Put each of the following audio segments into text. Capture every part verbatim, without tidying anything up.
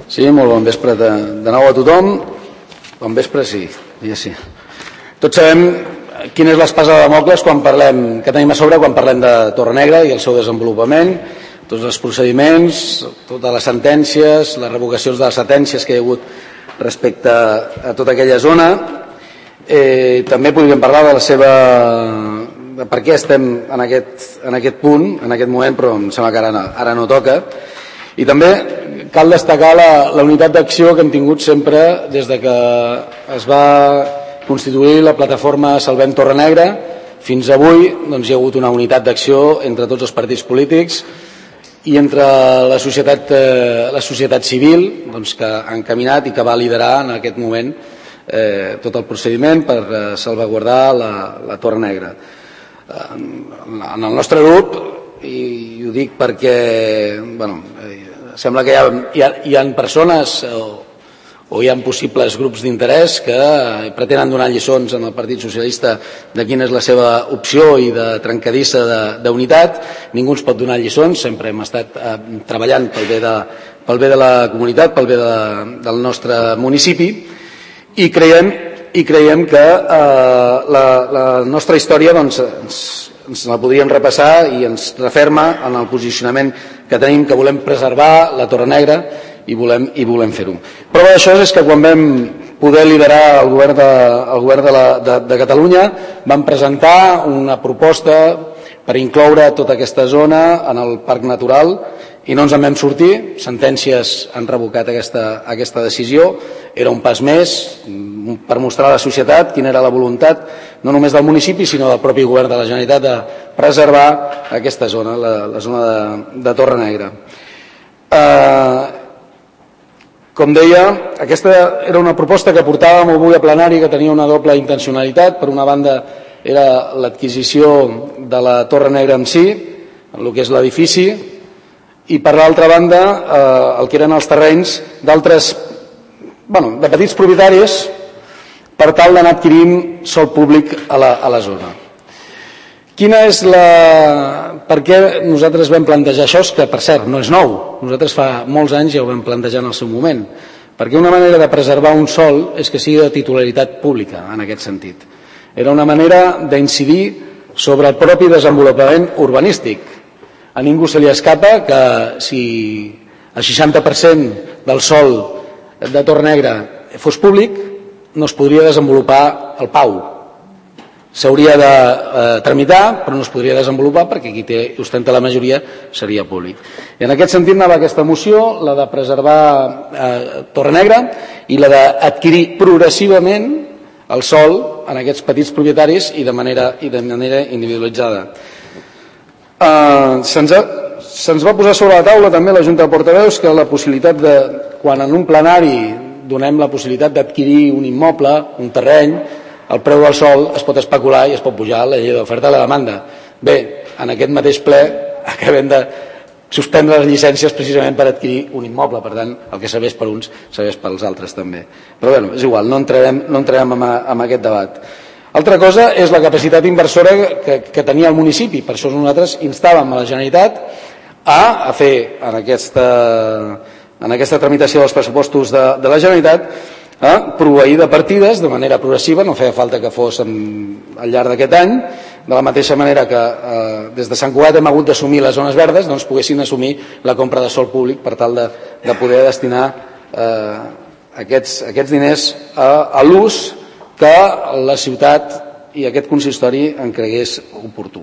Sí, molt bon vespre de, de nou a tothom. Bon vespre, sí, ja sí. Tots sabem quina és l'espasa de Damocles quan parlem, que tenim a sobre quan parlem de Torrenegra i el seu desenvolupament, tots els procediments, totes les sentències, les revocacions de les sentències que hi ha hagut respecte a tota aquella zona. Eh, també podríem parlar de la seva... de per què estem en aquest, en aquest punt, en aquest moment, però em sembla que ara no, ara no toca. I també cal destacar la, la unitat d'acció que hem tingut sempre des de que es va constituir la plataforma Salvem Torrenegra. Fins avui doncs, hi ha hagut una unitat d'acció entre tots els partits polítics i entre la societat, eh, la societat civil doncs, que ha encaminat i que va liderar en aquest moment eh, tot el procediment per eh, salvaguardar la, la Torrenegra. Eh, en el nostre grup, i ho dic perquè bueno, eh, sembla que hi ha, hi ha, hi ha persones o, o hi ha possibles grups d'interès que pretenen donar lliçons en el Partit Socialista de quina és la seva opció i de trencadissa d'unitat. Ningú ens pot donar lliçons, sempre hem estat eh, treballant pel bé, de, pel bé de la comunitat, pel bé de, del nostre municipi, i creiem, i creiem que eh, la, la nostra història doncs, ens, ens la podríem repassar i ens referma en el posicionament que tenim, que volem preservar la Torrenegra i volem, i volem fer-ho. Prova d'això és que quan vam poder liderar el govern de, el govern de, la, de, de Catalunya vam presentar una proposta per incloure tota aquesta zona en el Parc Natural i no ens en vam sortir. Sentències han revocat aquesta, aquesta decisió. Era un pas més per mostrar a la societat quina era la voluntat no només del municipi sinó del propi govern de la Generalitat de preservar aquesta zona, la, la zona de, de Torrenegra. Eh, com deia, aquesta era una proposta que portàvem avui a plenari que tenia una doble intencionalitat. Per una banda era l'adquisició de la Torrenegra en si, en el que és l'edifici, i per l'altra banda eh, el que eren els terrenys d'altres, bueno, de petits propietaris per tal d'anar adquirint sòl públic a la, a la zona. Quina és la... Per què nosaltres vam plantejar això? Que, per cert, no és nou. Nosaltres fa molts anys ja ho vam plantejar en el seu moment. Perquè una manera de preservar un sòl és que sigui de titularitat pública, en aquest sentit. Era una manera d'incidir sobre el propi desenvolupament urbanístic. A ningú se li escapa que si el seixanta per cent del sòl de Torrenegra fos públic, no es podria desenvolupar el P A U. S'hauria de eh, tramitar, però no es podria desenvolupar perquè qui té, ostenta la majoria seria públic. I en aquest sentit anava aquesta moció, la de preservar eh, Torrenegra i la d'adquirir progressivament el sòl en aquests petits propietaris i de manera, i de manera individualitzada. Eh, Se'ns se va posar sobre la taula també la Junta de Portaveus que la possibilitat de, quan en un plenari donem la possibilitat d'adquirir un immoble, un terreny, el preu del sòl es pot especular i es pot pujar la llei d'oferta i la demanda. Bé, en aquest mateix ple acabem de suspendre les llicències precisament per adquirir un immoble, per tant, el que serveix per uns serveix pels altres també. Però bé, és igual, no entrarem, no entrarem en, en aquest debat. Altra cosa és la capacitat inversora que, que tenia el municipi, per això nosaltres instàvem a la Generalitat a, a fer en aquesta... en aquesta tramitació dels pressupostos de, de la Generalitat, a proveir de partides de manera progressiva, no feia falta que fos en, al llarg d'aquest any, de la mateixa manera que eh, des de Sant Cugat hem hagut d'assumir les zones verdes, doncs poguessin assumir la compra de sòl públic per tal de, de poder destinar eh, aquests, aquests diners a, a l'ús que la ciutat i aquest consistori en cregués oportú.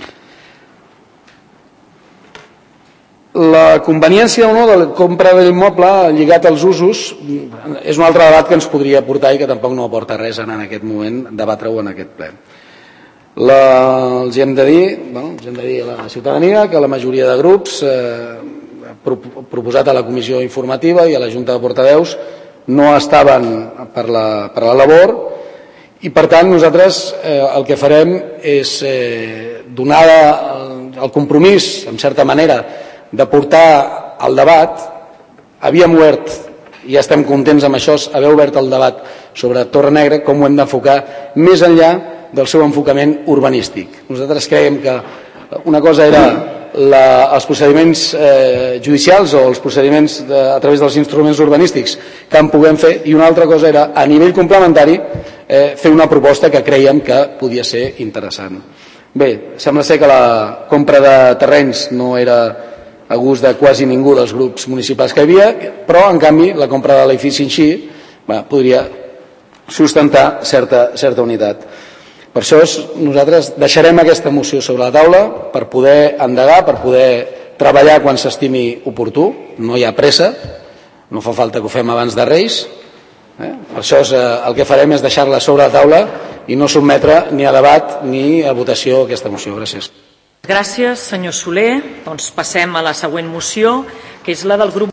La conveniència o no de la compra de l'immoble lligat als usos és un altre debat que ens podria portar i que tampoc no aporta res en aquest moment debatre-ho en aquest ple. La, els hem de dir, bueno, els hem de dir a la ciutadania que la majoria de grups eh, proposat a la comissió informativa i a la Junta de Portaveus no estaven per la, per la labor i per tant nosaltres eh, el que farem és eh, donar el compromís, en certa manera, de portar el debat. Havíem obert, i ja estem contents amb això, haver obert el debat sobre Torrenegra, com ho hem d'enfocar més enllà del seu enfocament urbanístic. Nosaltres creiem que una cosa era la, els procediments eh, judicials o els procediments de, a través dels instruments urbanístics que en puguem fer, i una altra cosa era, a nivell complementari, eh, fer una proposta que creiem que podia ser interessant. Bé, sembla ser que la compra de terrenys no era a gust de quasi ningú dels grups municipals que hi havia, però en canvi la compra de l'edifici en si va, podria sustentar certa, certa unitat. Per això nosaltres deixarem aquesta moció sobre la taula per poder endegar, per poder treballar quan s'estimi oportú. No hi ha pressa, no fa falta que ho fem abans de Reis. Eh? Per això és, eh, el que farem és deixar-la sobre la taula i no sotmetre ni a debat ni a votació aquesta moció. Gràcies. Gràcies, senyor Soler. Doncs passem a la següent moció, que és la del grup